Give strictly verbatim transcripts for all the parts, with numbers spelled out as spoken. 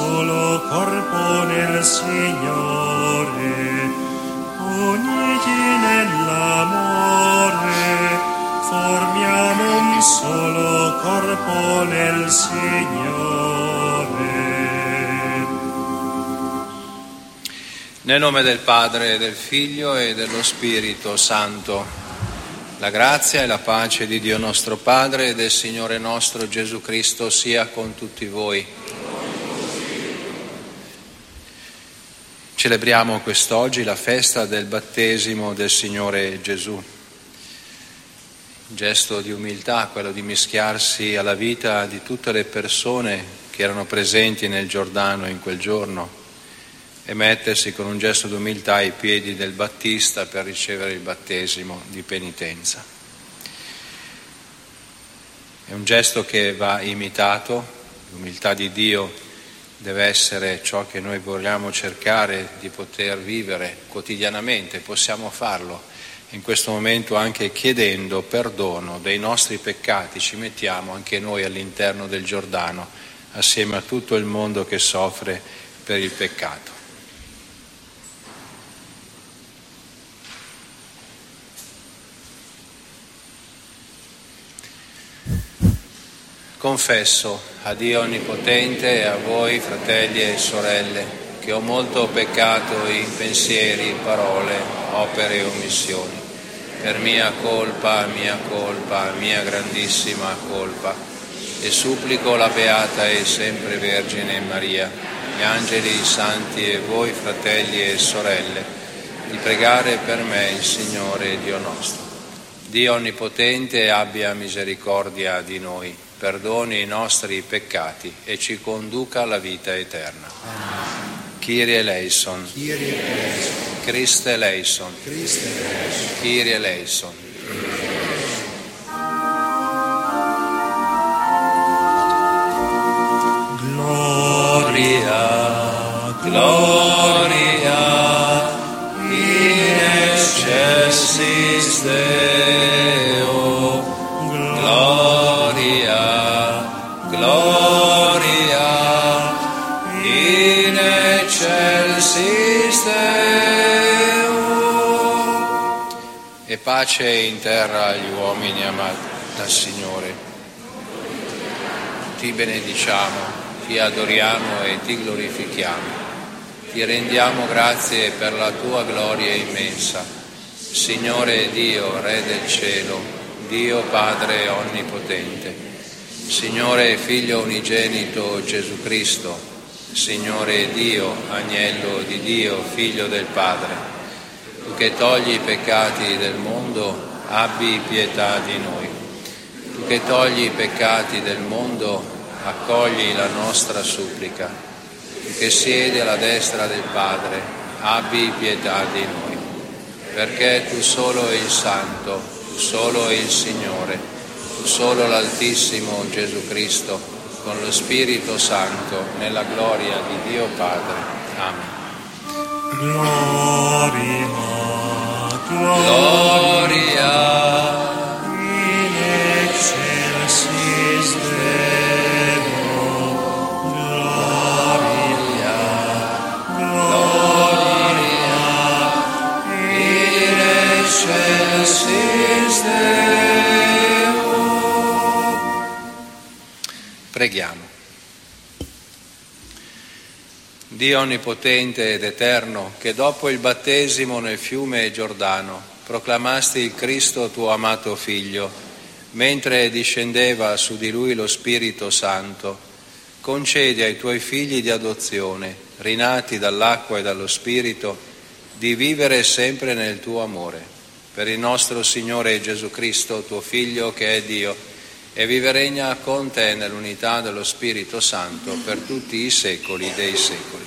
solo corpo nel Signore, uniti nell'amore, formiamo un solo corpo nel Signore. Nel nome del Padre, del Figlio e dello Spirito Santo. La grazia e la pace di Dio nostro Padre e del Signore nostro Gesù Cristo sia con tutti voi. Celebriamo quest'oggi la festa del battesimo del Signore Gesù. Un gesto di umiltà, quello di mischiarsi alla vita di tutte le persone che erano presenti nel Giordano in quel giorno e mettersi con un gesto di umiltà ai piedi del Battista per ricevere il battesimo di penitenza. È un gesto che va imitato, l'umiltà di Dio deve essere ciò che noi vogliamo cercare di poter vivere quotidianamente, possiamo farlo in questo momento anche chiedendo perdono dei nostri peccati, ci mettiamo anche noi all'interno del Giordano assieme a tutto il mondo che soffre per il peccato. Confesso a Dio Onnipotente e a voi, fratelli e sorelle, che ho molto peccato in pensieri, parole, opere e omissioni, per mia colpa, mia colpa, mia grandissima colpa, e supplico la Beata e sempre Vergine Maria, gli angeli, i santi e voi, fratelli e sorelle, di pregare per me il Signore Dio nostro. Dio Onnipotente abbia misericordia di noi, perdoni i nostri peccati e ci conduca alla vita eterna. Kyrie eleison. Kyrie eleison. Christe eleison. Christe eleison. Kyrie eleison. Gloria, gloria in excelsis Deo. Gloria, gloria in excelsis Deo. E pace in terra agli uomini amati dal Signore. Ti benediciamo, ti adoriamo e ti glorifichiamo. Ti rendiamo grazie per la tua gloria immensa. Signore Dio, Re del cielo, Dio Padre Onnipotente, Signore Figlio Unigenito Gesù Cristo, Signore Dio, Agnello di Dio, Figlio del Padre, tu che togli i peccati del mondo, abbi pietà di noi. Tu che togli i peccati del mondo, accogli la nostra supplica. Tu che siedi alla destra del Padre, abbi pietà di noi. Perché tu solo il Santo, tu solo il Signore, tu solo l'Altissimo Gesù Cristo, con lo Spirito Santo, nella gloria di Dio Padre. Amen. Gloria, Gloria in excelsis Deo. Gloria, gloria in excelsis Deo. Preghiamo. Dio Onnipotente ed Eterno, che dopo il battesimo nel fiume Giordano proclamasti il Cristo tuo amato Figlio, mentre discendeva su di lui lo Spirito Santo, concedi ai tuoi figli di adozione, rinati dall'acqua e dallo Spirito, di vivere sempre nel tuo amore. Per il nostro Signore Gesù Cristo, tuo Figlio che è Dio, e vive e regna con te nell'unità dello Spirito Santo per tutti i secoli dei secoli.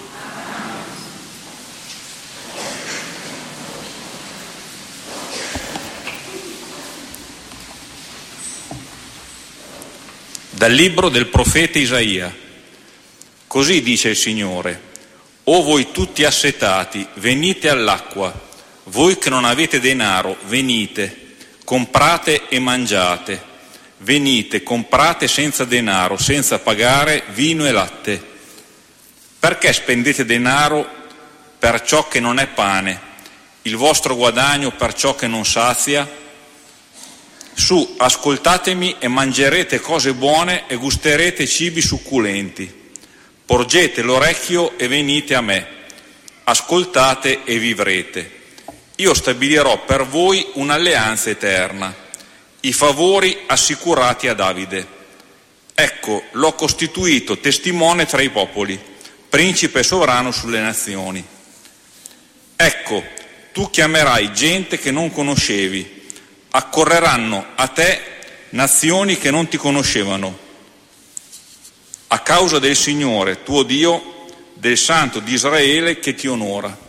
Dal libro del profeta Isaia. Così dice il Signore: o voi tutti assetati, venite all'acqua, voi che non avete denaro, venite, comprate e mangiate. Venite, comprate senza denaro, senza pagare vino e latte. Perché spendete denaro per ciò che non è pane, il vostro guadagno per ciò che non sazia? Su, ascoltatemi e mangerete cose buone e gusterete cibi succulenti. Porgete l'orecchio e venite a me. Ascoltate e vivrete. Io stabilirò per voi un'alleanza eterna, i favori assicurati a Davide. Ecco, l'ho costituito testimone tra i popoli, principe sovrano sulle nazioni. Ecco, tu chiamerai gente che non conoscevi, accorreranno a te nazioni che non ti conoscevano. A causa del Signore, tuo Dio, del Santo di Israele che ti onora.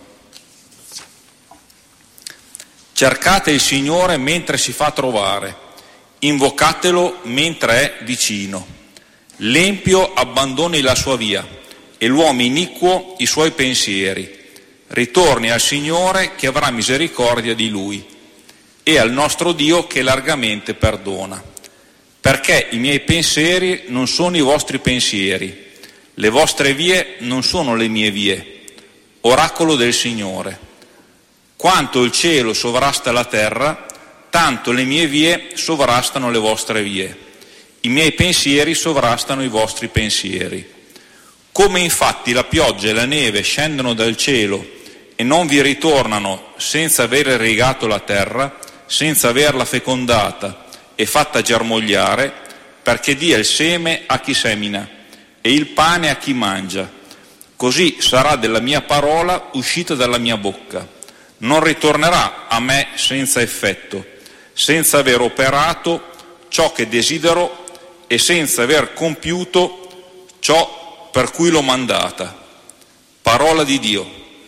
Cercate il Signore mentre si fa trovare, invocatelo mentre è vicino. L'empio abbandoni la sua via e l'uomo iniquo i suoi pensieri. Ritorni al Signore che avrà misericordia di lui e al nostro Dio che largamente perdona. Perché i miei pensieri non sono i vostri pensieri, le vostre vie non sono le mie vie. Oracolo del Signore. Quanto il cielo sovrasta la terra, tanto le mie vie sovrastano le vostre vie. I miei pensieri sovrastano i vostri pensieri. Come infatti la pioggia e la neve scendono dal cielo e non vi ritornano senza aver irrigato la terra, senza averla fecondata e fatta germogliare, perché dia il seme a chi semina e il pane a chi mangia. Così sarà della mia parola uscita dalla mia bocca. Non ritornerà a me senza effetto, senza aver operato ciò che desidero e senza aver compiuto ciò per cui l'ho mandata. Parola di Dio.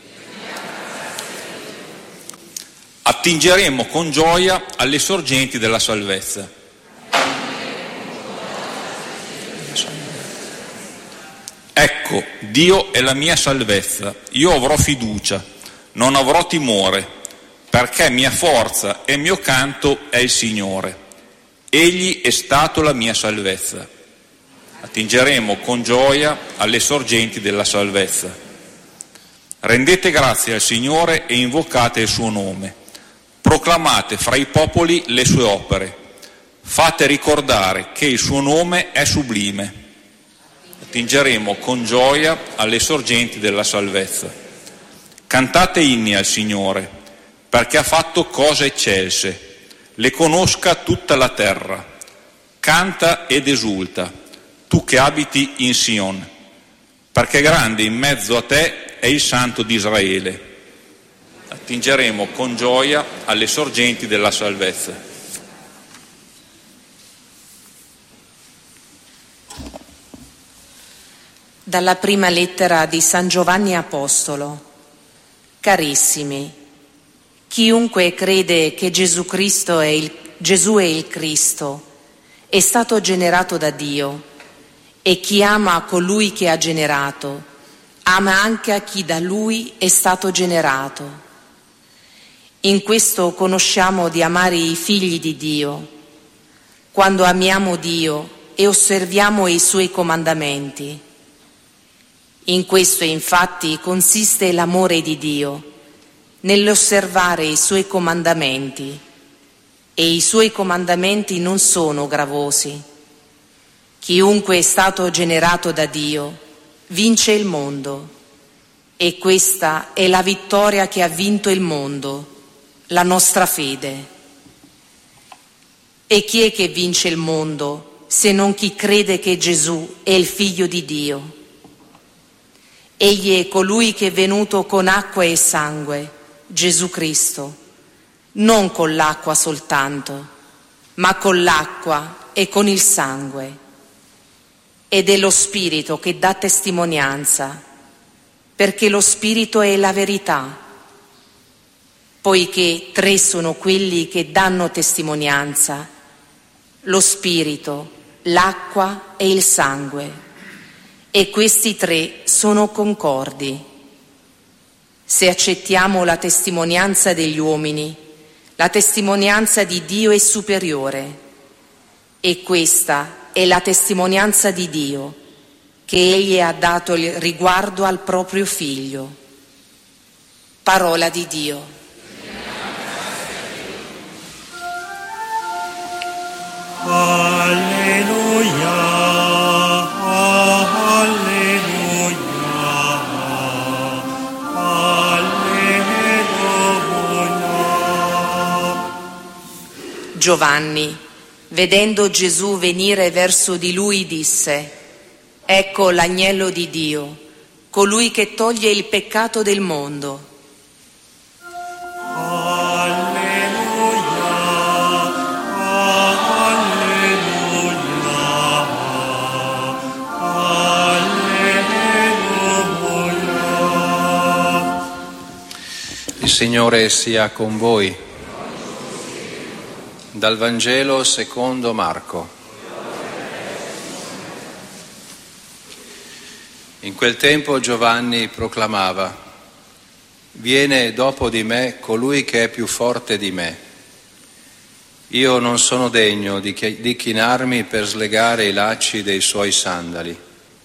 Attingeremo con gioia alle sorgenti della salvezza. Ecco, Dio è la mia salvezza, io avrò fiducia. Non avrò timore, perché mia forza e mio canto è il Signore. Egli è stato la mia salvezza. Attingeremo con gioia alle sorgenti della salvezza. Rendete grazie al Signore e invocate il suo nome. Proclamate fra i popoli le sue opere. Fate ricordare che il suo nome è sublime. Attingeremo con gioia alle sorgenti della salvezza. Cantate inni al Signore, perché ha fatto cose eccelse, le conosca tutta la terra. Canta ed esulta, tu che abiti in Sion, perché grande in mezzo a te è il Santo di Israele. Attingeremo con gioia alle sorgenti della salvezza. Dalla prima lettera di San Giovanni Apostolo. Carissimi, chiunque crede che Gesù Cristo è il, Gesù è il Cristo è stato generato da Dio, e chi ama colui che ha generato ama anche a chi da lui è stato generato. In questo conosciamo di amare i figli di Dio, quando amiamo Dio e osserviamo i suoi comandamenti. In questo infatti consiste l'amore di Dio, nell'osservare i suoi comandamenti, e i suoi comandamenti non sono gravosi. Chiunque è stato generato da Dio vince il mondo, e questa è la vittoria che ha vinto il mondo, la nostra fede. E chi è che vince il mondo se non chi crede che Gesù è il Figlio di Dio? Egli è colui che è venuto con acqua e sangue, Gesù Cristo, non con l'acqua soltanto, ma con l'acqua e con il sangue. Ed è lo Spirito che dà testimonianza, perché lo Spirito è la verità, poiché tre sono quelli che danno testimonianza, lo Spirito, l'acqua e il sangue. E questi tre sono concordi. Se accettiamo la testimonianza degli uomini, la testimonianza di Dio è superiore, e questa è la testimonianza di Dio, che Egli ha dato il riguardo al proprio Figlio. Parola di Dio. Alleluia, alleluia, alleluia. Giovanni, vedendo Gesù venire verso di lui, disse: Ecco l'agnello di Dio, colui che toglie il peccato del mondo. Il Signore sia con voi. Dal Vangelo secondo Marco. In quel tempo Giovanni proclamava: Viene dopo di me colui che è più forte di me. Io non sono degno di, chi- di chinarmi per slegare i lacci dei suoi sandali.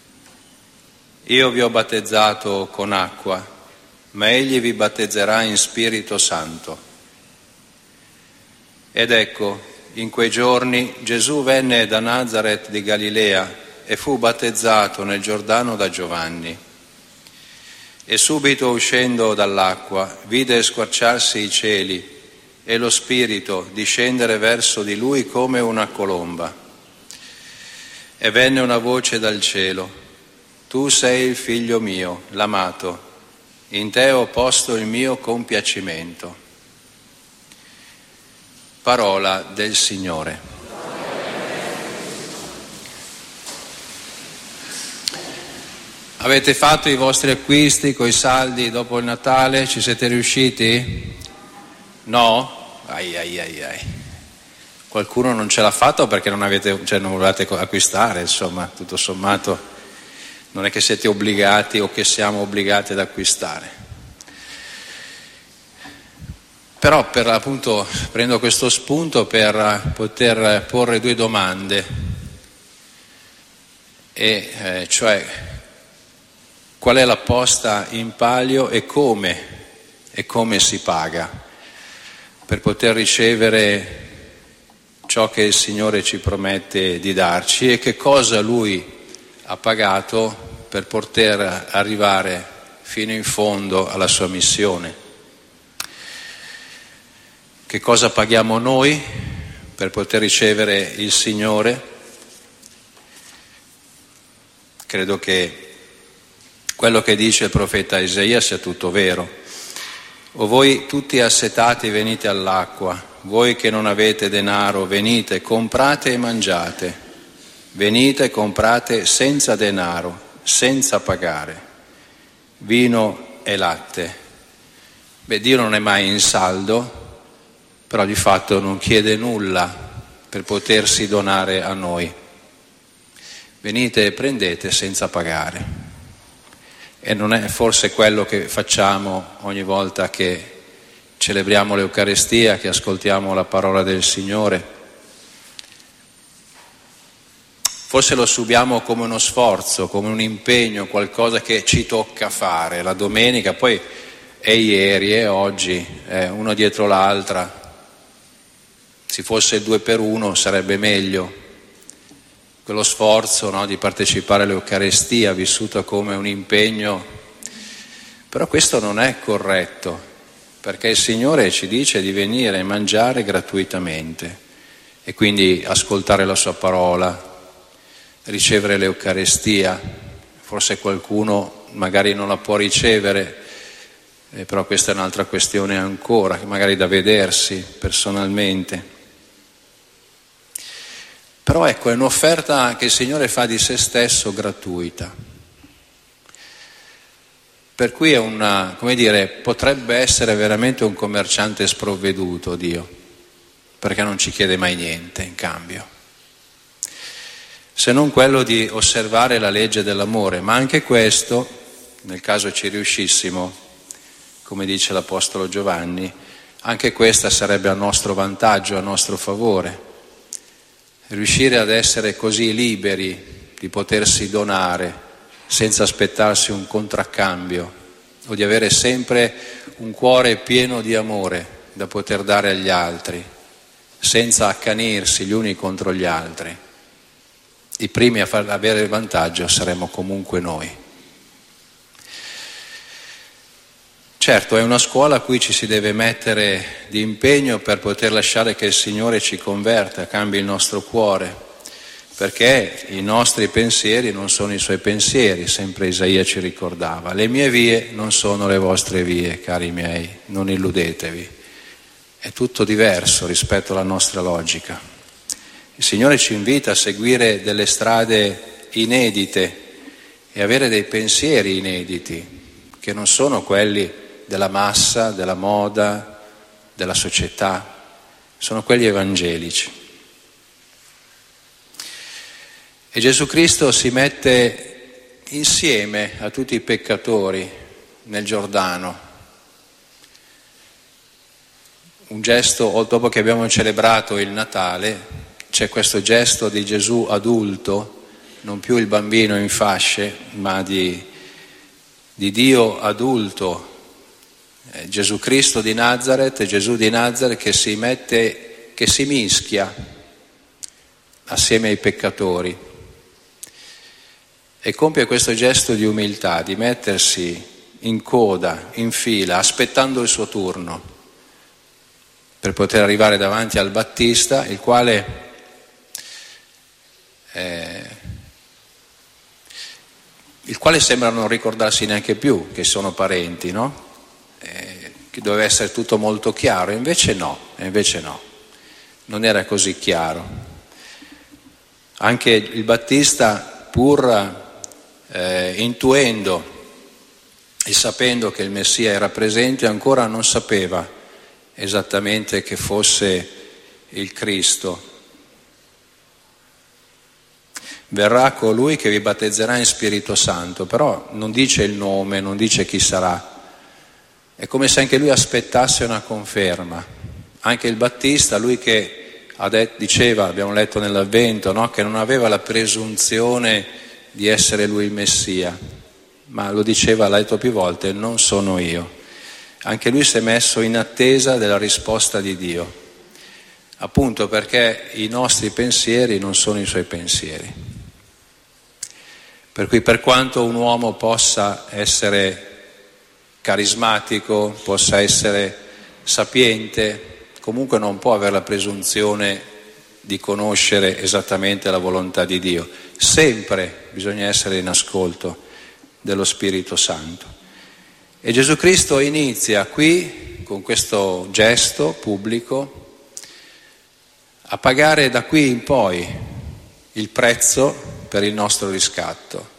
Io vi ho battezzato con acqua, ma egli vi battezzerà in Spirito Santo. Ed ecco, in quei giorni Gesù venne da Nazaret di Galilea e fu battezzato nel Giordano da Giovanni. E subito uscendo dall'acqua vide squarciarsi i cieli e lo Spirito discendere verso di lui come una colomba. E venne una voce dal cielo: Tu sei il Figlio mio, l'amato. In te ho posto il mio compiacimento. Parola del Signore. Avete fatto i vostri acquisti coi saldi dopo il Natale? Ci siete riusciti? No? Ai ai ai ai. Qualcuno non ce l'ha fatto perché non avete, cioè non volevate acquistare, insomma, tutto sommato. Non è che siete obbligati o che siamo obbligati ad acquistare. Però per appunto prendo questo spunto per poter porre due domande, e eh, cioè qual è la posta in palio e come e come si paga per poter ricevere ciò che il Signore ci promette di darci, e che cosa Lui ha pagato per poter arrivare fino in fondo alla sua missione. Che cosa paghiamo noi per poter ricevere il Signore? Credo che quello che dice il profeta Isaia sia tutto vero. O voi tutti assetati venite all'acqua, voi che non avete denaro venite, comprate e mangiate. Venite, comprate senza denaro, senza pagare, vino e latte. Beh, Dio non è mai in saldo, però di fatto non chiede nulla per potersi donare a noi. Venite e prendete senza pagare. E non è forse quello che facciamo ogni volta che celebriamo l'Eucaristia, che ascoltiamo la parola del Signore? Forse lo subiamo come uno sforzo, come un impegno, qualcosa che ci tocca fare la domenica, poi è ieri, è oggi, è uno dietro l'altra. Se fosse due per uno sarebbe meglio. Quello sforzo, no, di partecipare all'Eucaristia vissuto come un impegno. Però questo non è corretto, perché il Signore ci dice di venire e mangiare gratuitamente e quindi ascoltare la sua parola, ricevere l'Eucaristia. Forse qualcuno magari non la può ricevere, eh, però questa è un'altra questione ancora, che magari da vedersi personalmente. Però ecco, è un'offerta che il Signore fa di se stesso gratuita. Per cui è una, come dire, potrebbe essere veramente un commerciante sprovveduto Dio, perché non ci chiede mai niente in cambio, se non quello di osservare la legge dell'amore. Ma anche questo, nel caso ci riuscissimo, come dice l'Apostolo Giovanni, anche questa sarebbe a nostro vantaggio, a nostro favore. Riuscire ad essere così liberi di potersi donare senza aspettarsi un contraccambio, o di avere sempre un cuore pieno di amore da poter dare agli altri, senza accanirsi gli uni contro gli altri. I primi a far avere il vantaggio saremo comunque noi. Certo, è una scuola a cui ci si deve mettere di impegno per poter lasciare che il Signore ci converta, cambi il nostro cuore, perché i nostri pensieri non sono i Suoi pensieri, sempre Isaia ci ricordava. Le mie vie non sono le vostre vie, cari miei, non illudetevi. È tutto diverso rispetto alla nostra logica. Il Signore ci invita a seguire delle strade inedite e avere dei pensieri inediti, che non sono quelli della massa, della moda, della società, sono quelli evangelici. E Gesù Cristo si mette insieme a tutti i peccatori nel Giordano. Un gesto, dopo che abbiamo celebrato il Natale, c'è questo gesto di Gesù adulto, non più il bambino in fasce, ma di, di Dio adulto, eh, Gesù Cristo di Nazareth, Gesù di Nazareth che si mette, che si mischia assieme ai peccatori e compie questo gesto di umiltà, di mettersi in coda, in fila, aspettando il suo turno, per poter arrivare davanti al Battista, il quale eh, il quale sembra non ricordarsi neanche più che sono parenti, no? Eh, che doveva essere tutto molto chiaro, invece no, invece no, non era così chiaro. Anche il Battista, pur eh, intuendo e sapendo che il Messia era presente, ancora non sapeva esattamente che fosse il Cristo. Verrà colui che vi battezzerà in Spirito Santo, però non dice il nome, non dice chi sarà. È come se anche lui aspettasse una conferma. Anche il Battista, lui che ha detto, diceva, abbiamo letto nell'Avvento, no? Che non aveva la presunzione di essere lui il Messia, ma lo diceva, l'ha detto più volte, non sono io. Anche lui si è messo in attesa della risposta di Dio, appunto perché i nostri pensieri non sono i suoi pensieri. Per cui per quanto un uomo possa essere carismatico, possa essere sapiente, comunque non può avere la presunzione di conoscere esattamente la volontà di Dio. Sempre bisogna essere in ascolto dello Spirito Santo. E Gesù Cristo inizia qui, con questo gesto pubblico, a pagare da qui in poi il prezzo per il nostro riscatto.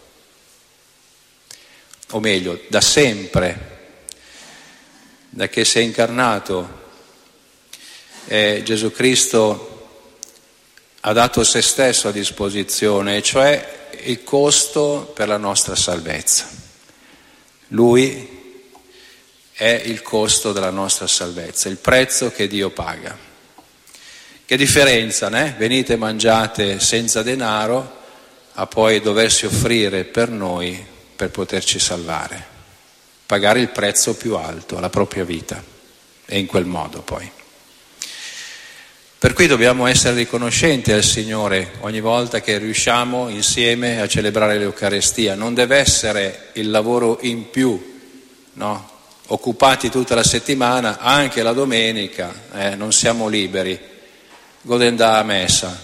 O meglio, da sempre, da che si è incarnato, eh, Gesù Cristo ha dato se stesso a disposizione, e cioè il costo per la nostra salvezza. Lui è il costo della nostra salvezza, il prezzo che Dio paga. Che differenza, né? Venite e mangiate senza denaro, a poi doversi offrire per noi per poterci salvare, pagare il prezzo più alto, la propria vita, e in quel modo poi. Per cui dobbiamo essere riconoscenti al Signore ogni volta che riusciamo insieme a celebrare l'Eucarestia. Non deve essere il lavoro in più, no? Occupati tutta la settimana, anche la domenica, eh, non siamo liberi, goden da messa.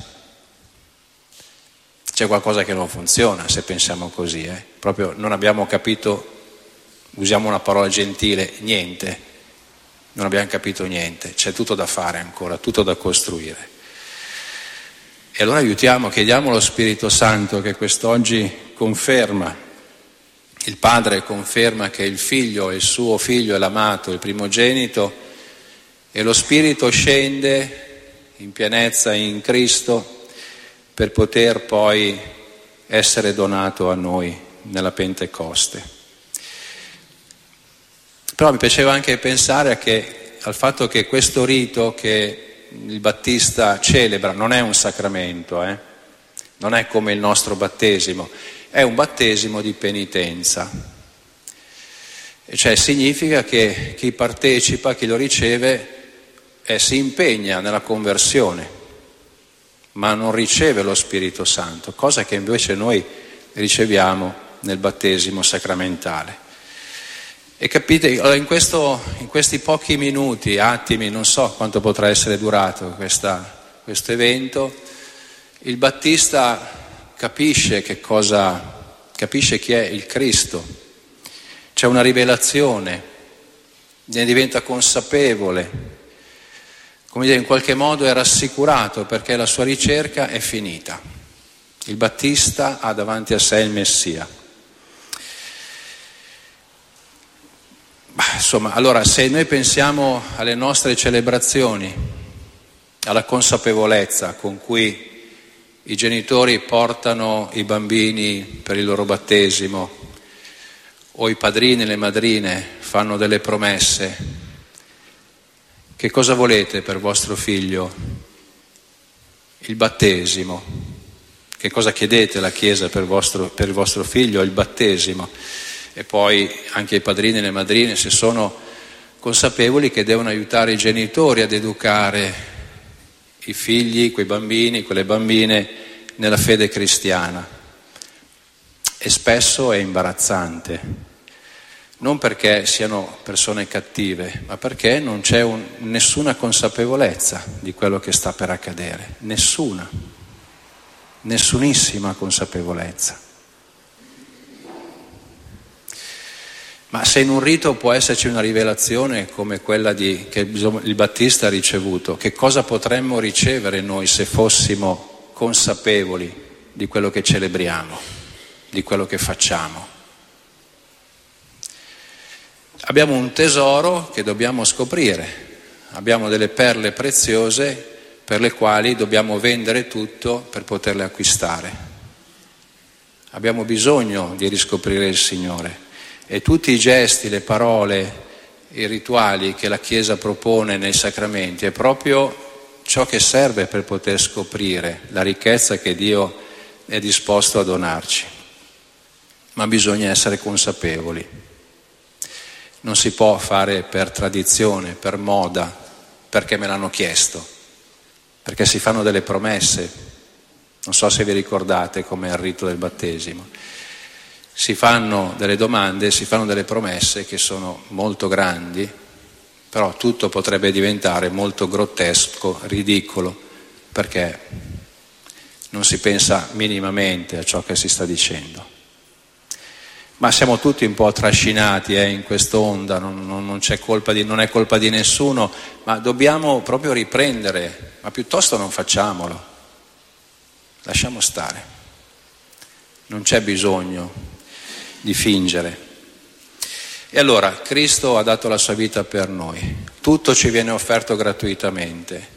C'è qualcosa che non funziona se pensiamo così, eh? Proprio non abbiamo capito, usiamo una parola gentile, niente. Non abbiamo capito niente, c'è tutto da fare ancora, tutto da costruire. E allora aiutiamo, chiediamo allo Spirito Santo che quest'oggi conferma, il Padre conferma che il Figlio è il suo Figlio, è l'amato, il primogenito, e lo Spirito scende in pienezza in Cristo per poter poi essere donato a noi nella Pentecoste. Però mi piaceva anche pensare a che, al fatto che questo rito che il Battista celebra non è un sacramento, eh? Non è come il nostro battesimo, è un battesimo di penitenza. E cioè significa che chi partecipa, chi lo riceve, eh, si impegna nella conversione, ma non riceve lo Spirito Santo, cosa che invece noi riceviamo nel battesimo sacramentale. E capite, in, questo, in questi pochi minuti, attimi, non so quanto potrà essere durato questa, questo evento, il Battista capisce che cosa, capisce chi è il Cristo. C'è una rivelazione, ne diventa consapevole, come dire, in qualche modo è rassicurato perché la sua ricerca è finita. Il Battista ha davanti a sé il Messia. Bah, insomma, allora se noi pensiamo alle nostre celebrazioni, alla consapevolezza con cui i genitori portano i bambini per il loro battesimo, o i padrini e le madrine fanno delle promesse, che cosa volete per vostro figlio? Il battesimo. Che cosa chiedete alla Chiesa per, vostro, per il vostro figlio? Il battesimo. E poi anche i padrini e le madrine, se sono consapevoli che devono aiutare i genitori ad educare i figli, quei bambini, quelle bambine nella fede cristiana. E spesso è imbarazzante, non perché siano persone cattive, ma perché non c'è un, nessuna consapevolezza di quello che sta per accadere, nessuna, nessunissima consapevolezza. Ma se in un rito può esserci una rivelazione come quella di, che il Battista ha ricevuto, che cosa potremmo ricevere noi se fossimo consapevoli di quello che celebriamo, di quello che facciamo? Abbiamo un tesoro che dobbiamo scoprire, abbiamo delle perle preziose per le quali dobbiamo vendere tutto per poterle acquistare. Abbiamo bisogno di riscoprire il Signore e tutti i gesti, le parole, i rituali che la Chiesa propone nei sacramenti è proprio ciò che serve per poter scoprire la ricchezza che Dio è disposto a donarci. Ma bisogna essere consapevoli. Non si può fare per tradizione, per moda, perché me l'hanno chiesto, perché si fanno delle promesse. Non so se vi ricordate com'è il rito del battesimo. Si fanno delle domande, si fanno delle promesse che sono molto grandi, però tutto potrebbe diventare molto grottesco, ridicolo, perché non si pensa minimamente a ciò che si sta dicendo. Ma siamo tutti un po' trascinati eh, in quest'onda, non, non, non c'è colpa di, non è colpa di nessuno, ma dobbiamo proprio riprendere, ma piuttosto non facciamolo, lasciamo stare, non c'è bisogno di fingere. E allora Cristo ha dato la sua vita per noi, tutto ci viene offerto gratuitamente,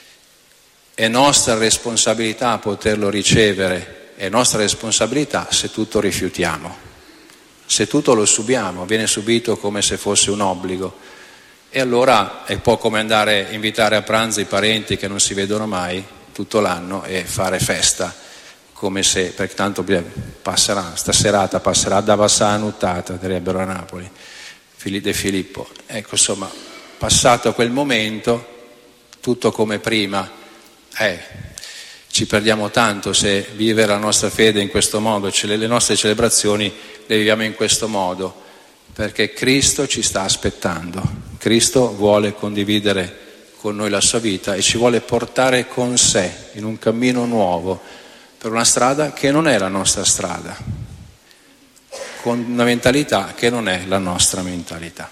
è nostra responsabilità poterlo ricevere, è nostra responsabilità se tutto rifiutiamo. Se tutto lo subiamo, viene subito come se fosse un obbligo, e allora è un po' come andare a invitare a pranzo i parenti che non si vedono mai tutto l'anno e fare festa, come se, perché tanto passerà, sta serata passerà da Vassà a Nuttata, direbbero a Napoli, figli di Filippo. Ecco, insomma, passato quel momento, tutto come prima, eh, ci perdiamo tanto se vivere la nostra fede in questo modo, le nostre celebrazioni le viviamo in questo modo, perché Cristo ci sta aspettando, Cristo vuole condividere con noi la sua vita e ci vuole portare con sé in un cammino nuovo, per una strada che non è la nostra strada, con una mentalità che non è la nostra mentalità.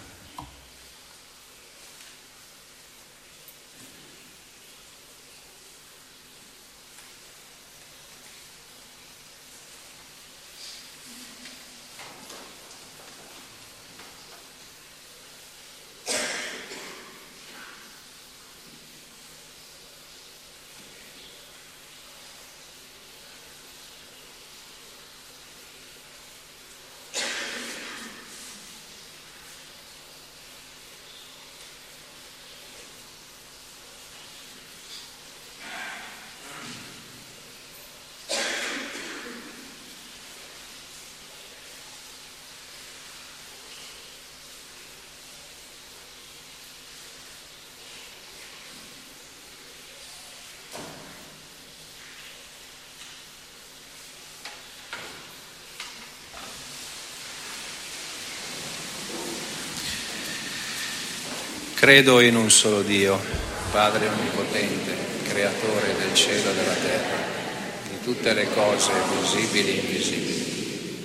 Credo in un solo Dio, Padre Onnipotente, Creatore del cielo e della terra, di tutte le cose visibili e invisibili.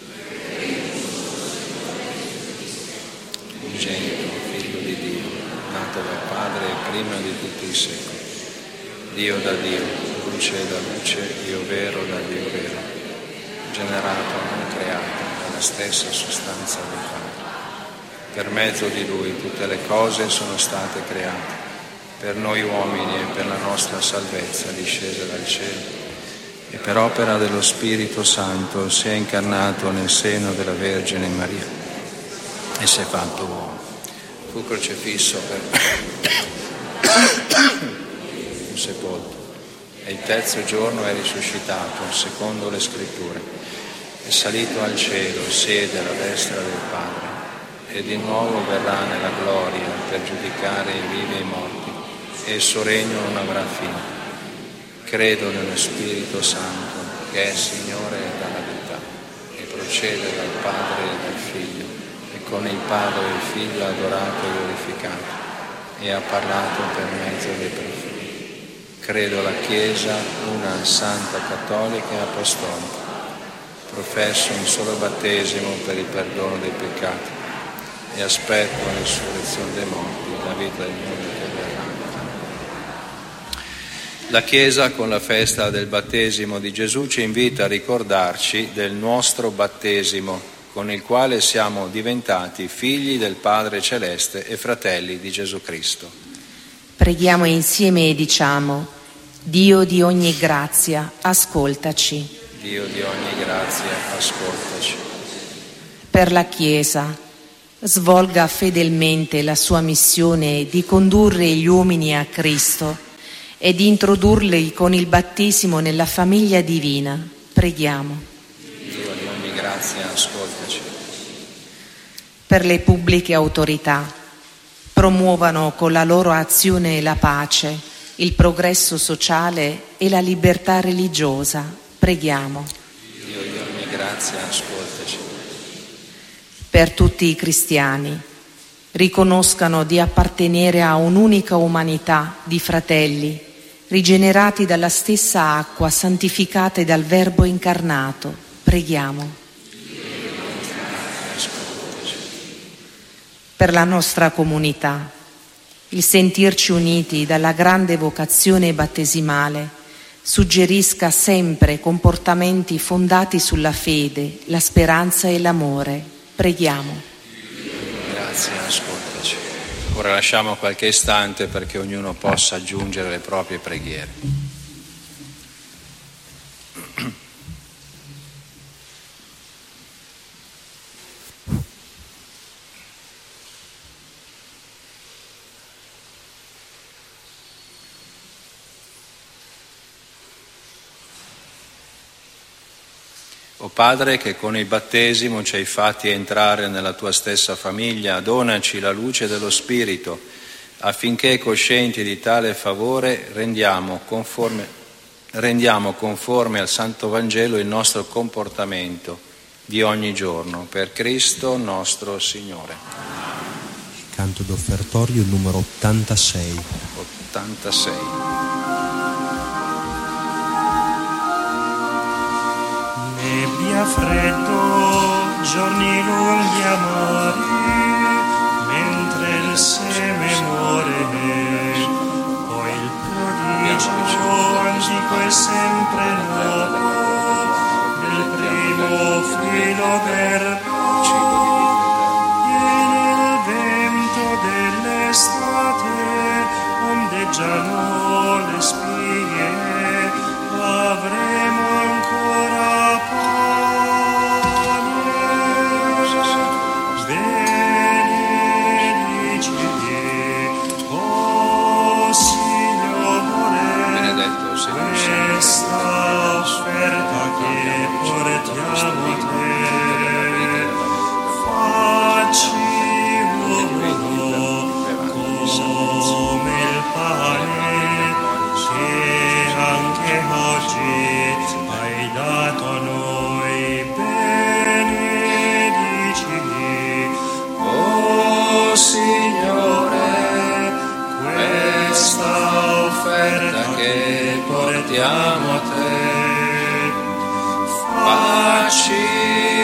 Unigenito, Figlio di Dio, nato dal Padre prima di tutti i secoli. Dio da Dio, luce da luce, Dio vero da Dio vero, generato, non creato, dalla stessa sostanza del Padre. Per mezzo di Lui tutte le cose sono state create, per noi uomini e per la nostra salvezza discese dal cielo, e per opera dello Spirito Santo si è incarnato nel seno della Vergine Maria e si è fatto uomo. Fu crocifisso per fu sepolto e il terzo giorno è risuscitato, secondo le Scritture, è salito al cielo, siede alla destra del Padre, e di nuovo verrà nella gloria per giudicare i vivi e i morti, e il suo regno non avrà fine. Credo nello Spirito Santo, che è Signore dalla vita, e procede dal Padre e dal Figlio, e con il Padre e il Figlio ha adorato e glorificato, e ha parlato per mezzo dei profeti. Credo alla Chiesa, una santa, cattolica e apostolica. Professo un solo battesimo per il perdono dei peccati, e aspetto la risurrezione dei morti, la vita del mondo che verrà. La Chiesa, con la festa del battesimo di Gesù, ci invita a ricordarci del nostro battesimo, con il quale siamo diventati figli del Padre Celeste e fratelli di Gesù Cristo. Preghiamo insieme e diciamo: Dio di ogni grazia, ascoltaci. Dio di ogni grazia, ascoltaci. Per la Chiesa, svolga fedelmente la sua missione di condurre gli uomini a Cristo e di introdurli con il battesimo nella famiglia divina. Preghiamo. Dio di ogni grazia, ascoltaci. Per le pubbliche autorità, promuovano con la loro azione la pace, il progresso sociale e la libertà religiosa. Preghiamo. Dio di ogni grazia, ascoltaci. Per tutti i cristiani, riconoscano di appartenere a un'unica umanità di fratelli, rigenerati dalla stessa acqua, santificate dal Verbo incarnato. Preghiamo. Per la nostra comunità, il sentirci uniti dalla grande vocazione battesimale suggerisca sempre comportamenti fondati sulla fede, la speranza e l'amore. Preghiamo. Grazie, ascoltaci. Ora lasciamo qualche istante perché ognuno possa aggiungere le proprie preghiere. O Padre, che con il battesimo ci hai fatti entrare nella tua stessa famiglia, donaci la luce dello Spirito, affinché, coscienti di tale favore, rendiamo conforme, rendiamo conforme al Santo Vangelo il nostro comportamento di ogni giorno. Per Cristo nostro Signore. Canto d'offertorio numero ottantasei. ottantasei. Nebbia, freddo, giorni lunghi amari, mentre il seme muore, poi il prodigio antico e sempre nuovo, nel primo filo d'erba, e nel vento dell'estate ondeggiano le spighe, avremo ancora pane, chiediamo a te, facci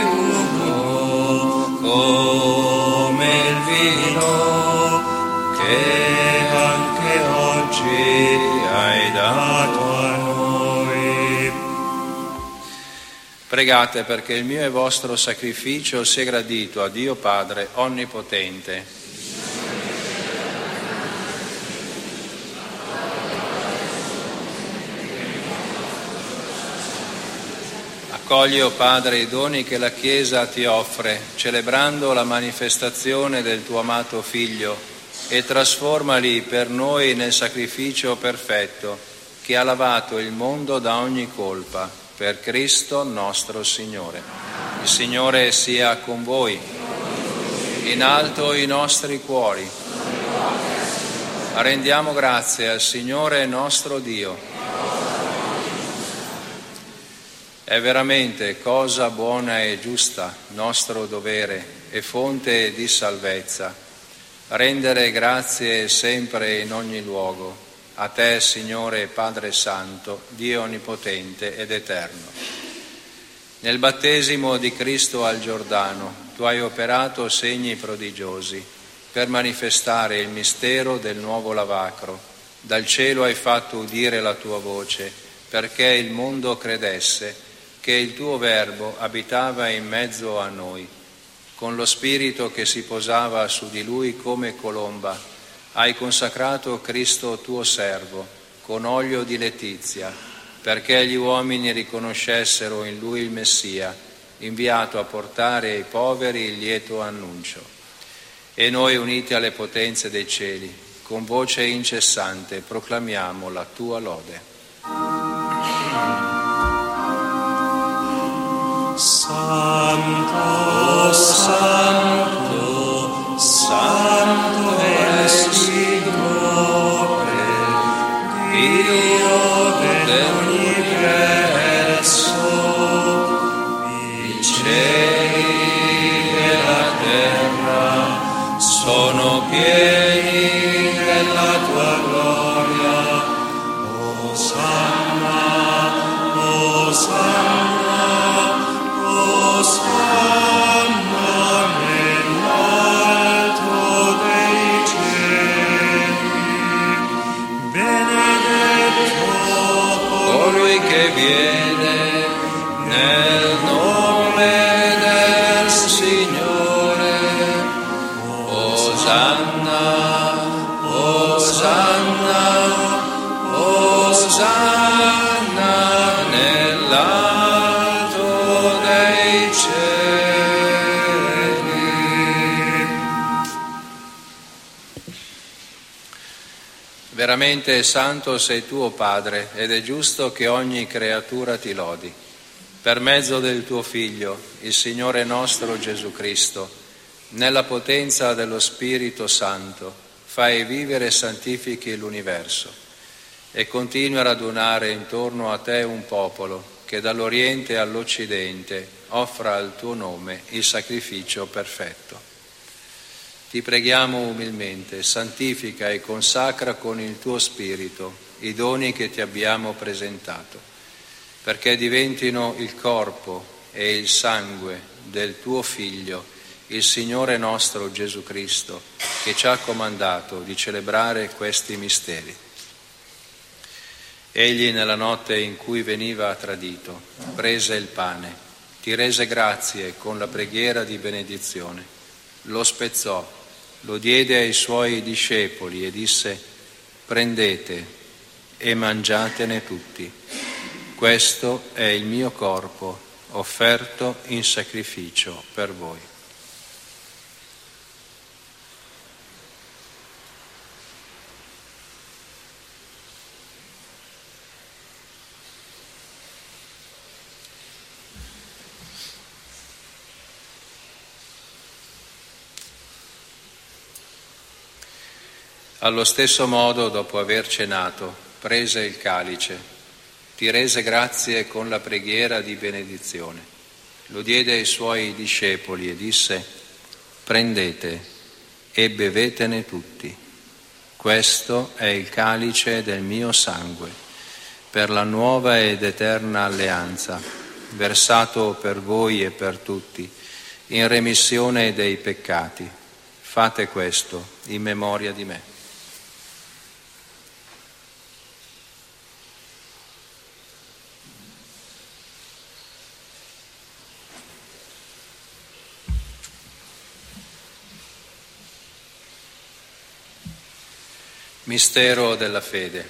uno come il vino che anche oggi hai dato a noi. Pregate perché il mio e vostro sacrificio sia gradito a Dio Padre Onnipotente. Accogli, o Padre, i doni che la Chiesa ti offre, celebrando la manifestazione del tuo amato Figlio, e trasformali per noi nel sacrificio perfetto che ha lavato il mondo da ogni colpa, per Cristo nostro Signore. Il Signore sia con voi. In alto i nostri cuori. Rendiamo grazie al Signore nostro Dio. È veramente cosa buona e giusta, nostro dovere e fonte di salvezza, rendere grazie sempre in ogni luogo, a te, Signore Padre Santo, Dio Onnipotente ed Eterno. Nel battesimo di Cristo al Giordano, tu hai operato segni prodigiosi per manifestare il mistero del nuovo lavacro. Dal cielo hai fatto udire la tua voce, perché il mondo credesse che il tuo Verbo abitava in mezzo a noi. Con lo Spirito che si posava su di lui come colomba, hai consacrato Cristo tuo servo con olio di letizia, perché gli uomini riconoscessero in lui il Messia, inviato a portare ai poveri il lieto annuncio. E noi, uniti alle potenze dei cieli, con voce incessante proclamiamo la tua lode. Santo, Santo, Santo è il Signore, Dio dell'universo. I cieli e la terra sono pieni della tua gloria. Osanna, Osanna. Osanna nell'alto dei cieli, benedetto colui che viene nel nome del Signore. Osanna, Osanna, Osanna nell'alto dei cieli. Veramente santo sei tu, o Padre, ed è giusto che ogni creatura ti lodi. Per mezzo del tuo Figlio, il Signore nostro Gesù Cristo, nella potenza dello Spirito Santo, fai vivere e santifichi l'universo e continui a radunare intorno a te un popolo che dall'Oriente all'Occidente offra al tuo nome il sacrificio perfetto. Ti preghiamo umilmente, santifica e consacra con il tuo Spirito i doni che ti abbiamo presentato, perché diventino il corpo e il sangue del tuo Figlio, il Signore nostro Gesù Cristo, che ci ha comandato di celebrare questi misteri. Egli, nella notte in cui veniva tradito, prese il pane, ti rese grazie con la preghiera di benedizione, lo spezzò, lo diede ai suoi discepoli e disse: prendete e mangiatene tutti. Questo è il mio corpo offerto in sacrificio per voi. Allo stesso modo, dopo aver cenato, prese il calice, ti rese grazie con la preghiera di benedizione, lo diede ai suoi discepoli e disse: prendete e bevetene tutti. Questo è il calice del mio sangue, per la nuova ed eterna alleanza, versato per voi e per tutti, in remissione dei peccati. Fate questo in memoria di me. Mistero della fede.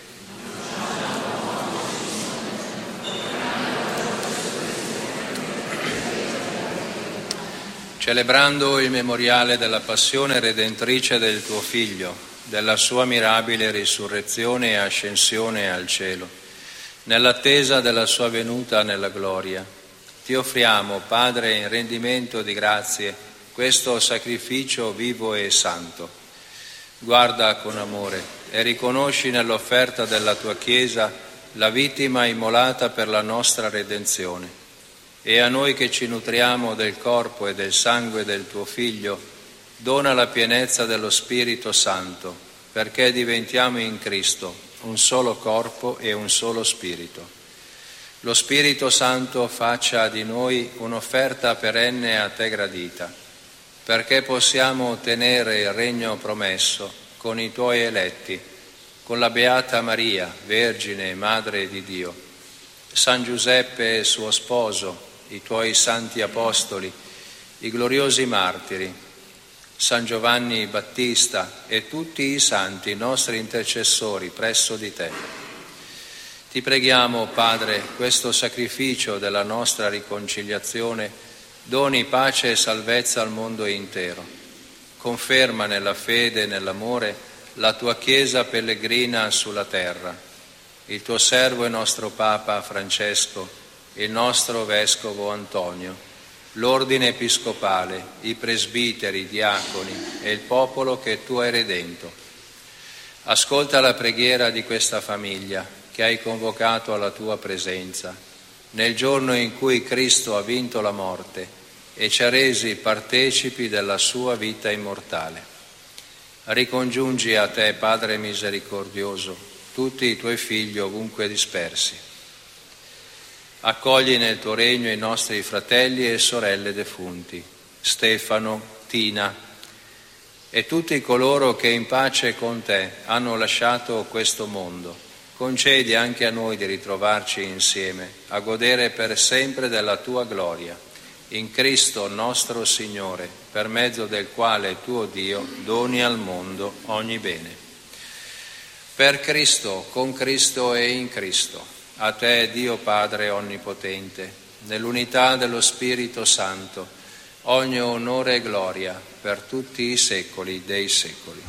Celebrando il memoriale della passione redentrice del tuo Figlio, della sua mirabile risurrezione e ascensione al cielo, nell'attesa della sua venuta nella gloria, ti offriamo, Padre, in rendimento di grazie, questo sacrificio vivo e santo. Guarda con amore e riconosci nell'offerta della tua Chiesa la vittima immolata per la nostra redenzione. E a noi che ci nutriamo del corpo e del sangue del tuo Figlio, dona la pienezza dello Spirito Santo, perché diventiamo in Cristo un solo corpo e un solo Spirito. Lo Spirito Santo faccia di noi un'offerta perenne a te gradita, perché possiamo ottenere il regno promesso con i tuoi eletti, con la Beata Maria, Vergine e Madre di Dio, San Giuseppe suo sposo, i tuoi santi apostoli, i gloriosi martiri, San Giovanni Battista e tutti i santi nostri intercessori presso di te. Ti preghiamo, Padre, questo sacrificio della nostra riconciliazione doni pace e salvezza al mondo intero. Conferma nella fede e nell'amore la tua Chiesa pellegrina sulla terra, il tuo servo e nostro Papa Francesco, il nostro Vescovo Antonio, l'ordine episcopale, i presbiteri, i diaconi e il popolo che tu hai redento. Ascolta la preghiera di questa famiglia che hai convocato alla tua presenza, nel giorno in cui Cristo ha vinto la morte e ci ha resi partecipi della sua vita immortale. Ricongiungi a te, Padre misericordioso, tutti i tuoi figli ovunque dispersi. Accogli nel tuo regno i nostri fratelli e sorelle defunti, Stefano, Tina e tutti coloro che in pace con te hanno lasciato questo mondo. Concedi anche a noi di ritrovarci insieme, a godere per sempre della tua gloria. In Cristo nostro Signore, per mezzo del quale tuo Dio doni al mondo ogni bene. Per Cristo, con Cristo e in Cristo, a te Dio Padre Onnipotente, nell'unità dello Spirito Santo, ogni onore e gloria per tutti i secoli dei secoli.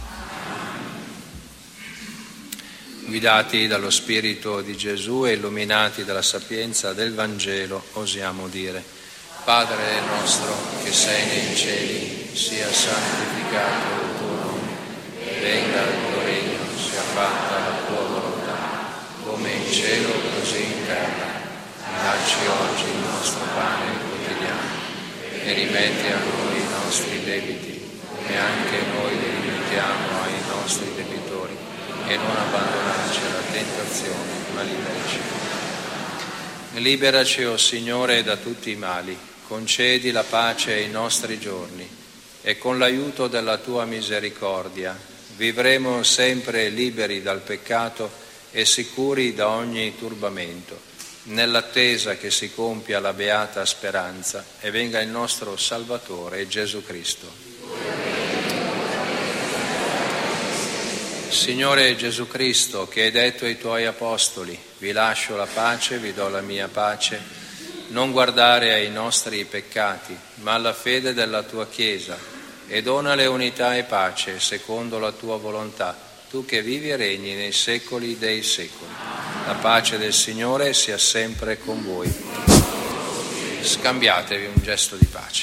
Guidati dallo Spirito di Gesù e illuminati dalla sapienza del Vangelo, osiamo dire: Padre nostro che sei nei cieli, sia santificato il tuo nome, venga il tuo regno, sia fatta la tua volontà, come in cielo così in terra. Dacci oggi il nostro pane quotidiano e rimetti a noi i nostri debiti, come anche noi li rimettiamo ai nostri debitori, e non abbandonarci alla tentazione, ma liberaci. Liberaci, o Signore, da tutti i mali, concedi la pace ai nostri giorni e con l'aiuto della tua misericordia vivremo sempre liberi dal peccato e sicuri da ogni turbamento, nell'attesa che si compia la beata speranza e venga il nostro Salvatore Gesù Cristo. Signore Gesù Cristo, che hai detto ai tuoi apostoli: vi lascio la pace, vi do la mia pace, non guardare ai nostri peccati, ma alla fede della tua Chiesa, e donale unità e pace secondo la tua volontà, tu che vivi e regni nei secoli dei secoli. La pace del Signore sia sempre con voi. Scambiatevi un gesto di pace.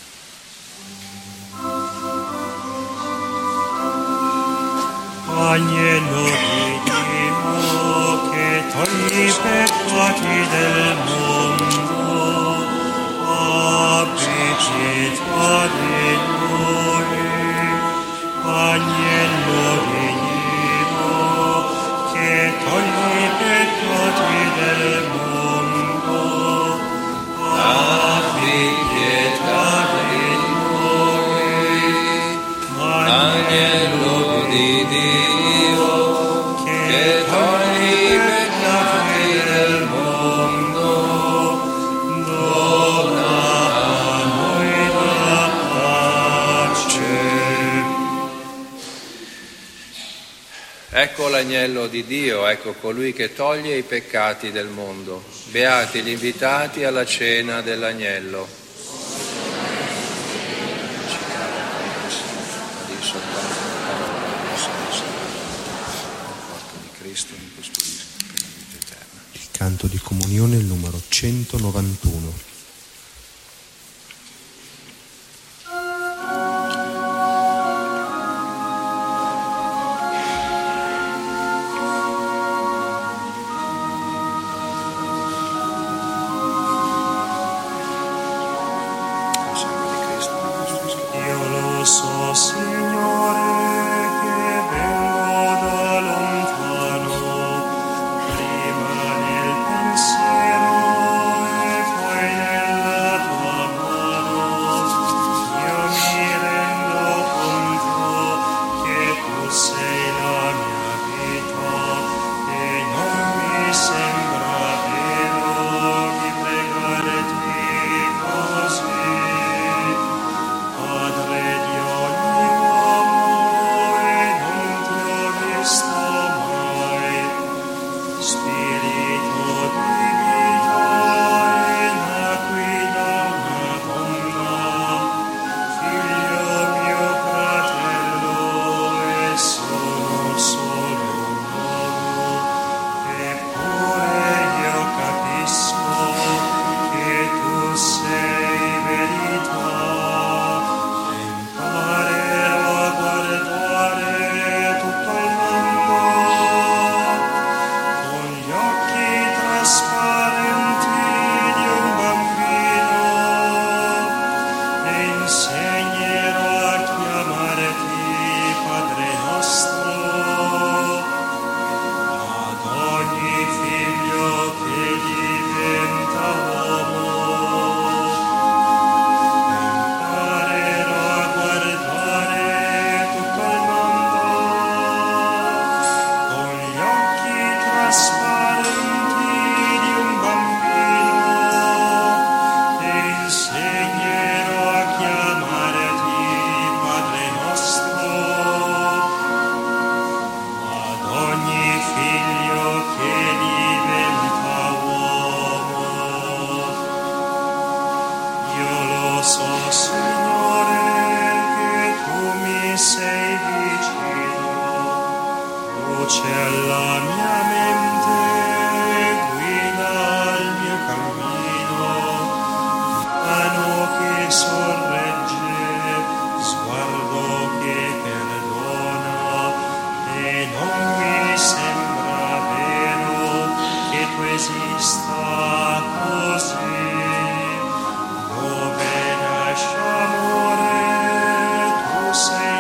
Agnello di Dio che togli i peccati del mondo, abbi pietà di noi. Agnello di Dio che togli i peccati l'agnello di Dio che toglie i peccati del mondo, dona a noi la pace. Ecco l'agnello di Dio, ecco colui che toglie i peccati del mondo. Beati gli invitati alla cena dell'agnello. Il canto di comunione, il numero centonovantuno.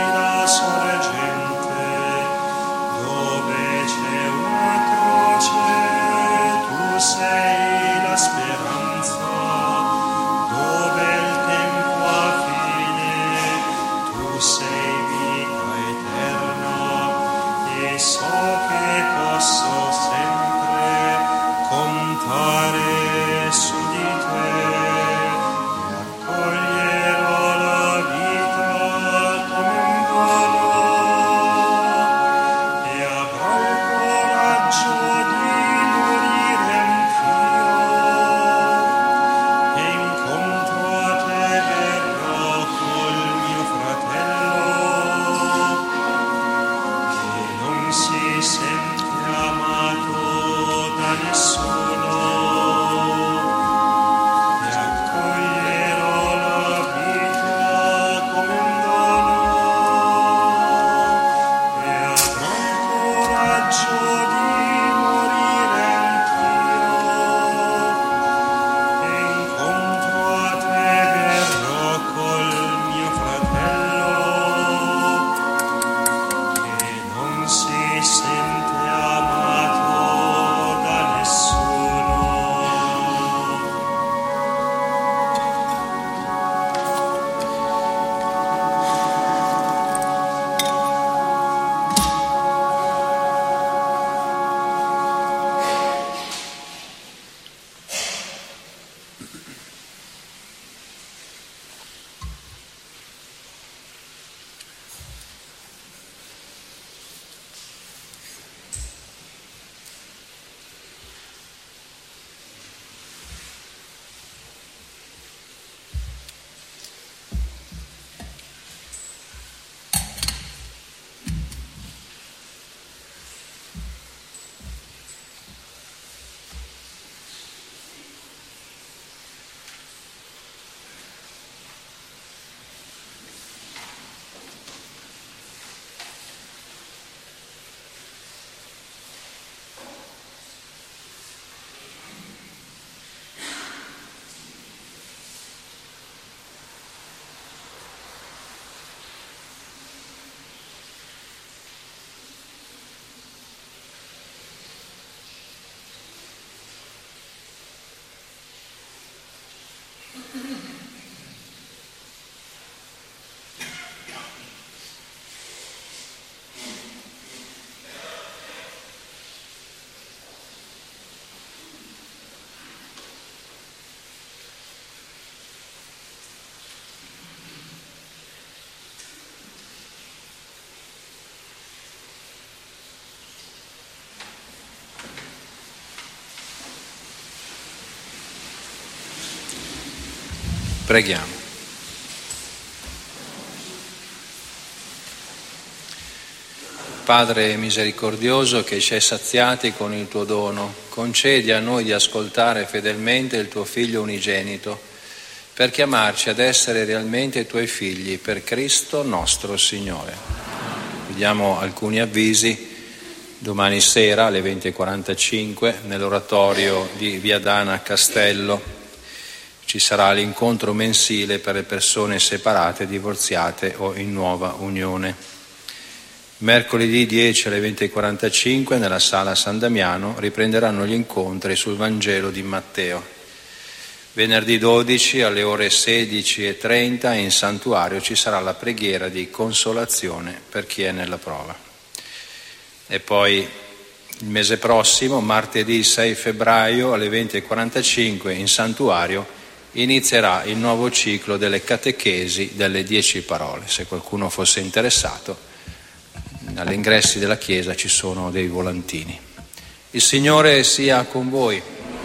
Croce Preghiamo. Padre misericordioso che ci hai saziati con il tuo dono, concedi a noi di ascoltare fedelmente il tuo Figlio unigenito per chiamarci ad essere realmente tuoi figli, per Cristo nostro Signore. Vi diamo alcuni avvisi. Domani sera alle venti e quarantacinque nell'oratorio di Via Dana a Castello ci sarà l'incontro mensile per le persone separate, divorziate o in nuova unione. Mercoledì dieci alle venti e quarantacinque nella sala San Damiano riprenderanno gli incontri sul Vangelo di Matteo. Venerdì dodici alle ore sedici e trenta in santuario ci sarà la preghiera di consolazione per chi è nella prova. E poi il mese prossimo, martedì sei febbraio alle venti e quarantacinque in santuario, inizierà il nuovo ciclo delle catechesi delle dieci parole. Se qualcuno fosse interessato, agli ingressi della chiesa ci sono dei volantini. Il Signore sia con voi.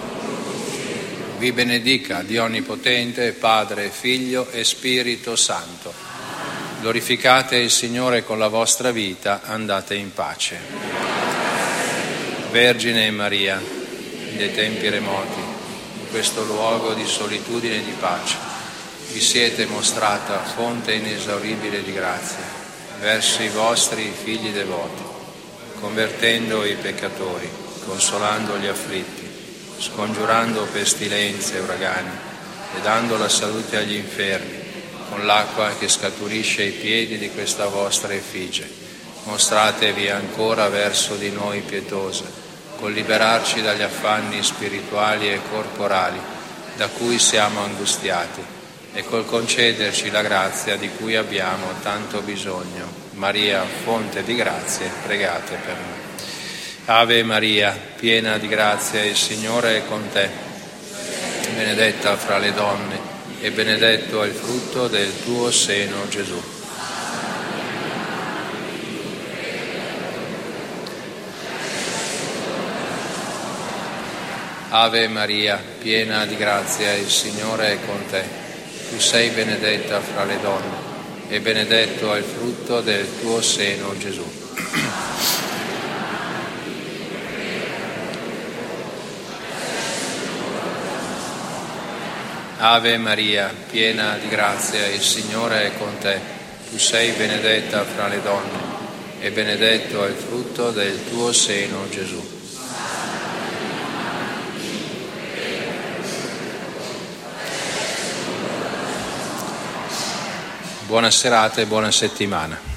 Vi benedica Dio Onnipotente, Padre, Figlio e Spirito Santo. Glorificate il Signore con la vostra vita, andate in pace. Vergine Maria, dei tempi remoti, in questo luogo di solitudine e di pace, vi siete mostrata fonte inesauribile di grazia verso i vostri figli devoti, convertendo i peccatori, consolando gli afflitti, scongiurando pestilenze e uragani e dando la salute agli infermi, con l'acqua che scaturisce ai piedi di questa vostra effigie. Mostratevi ancora verso di noi pietosa, col liberarci dagli affanni spirituali e corporali da cui siamo angustiati, e col concederci la grazia di cui abbiamo tanto bisogno. Maria, fonte di grazie, pregate per noi. Ave Maria, piena di grazia, il Signore è con te. Benedetta fra le donne e benedetto è il frutto del tuo seno, Gesù. Ave Maria, piena di grazia, il Signore è con te. Tu sei benedetta fra le donne e benedetto è il frutto del tuo seno, Gesù. Ave Maria, piena di grazia, il Signore è con te. Tu sei benedetta fra le donne e benedetto è il frutto del tuo seno, Gesù. Buona serata e buona settimana.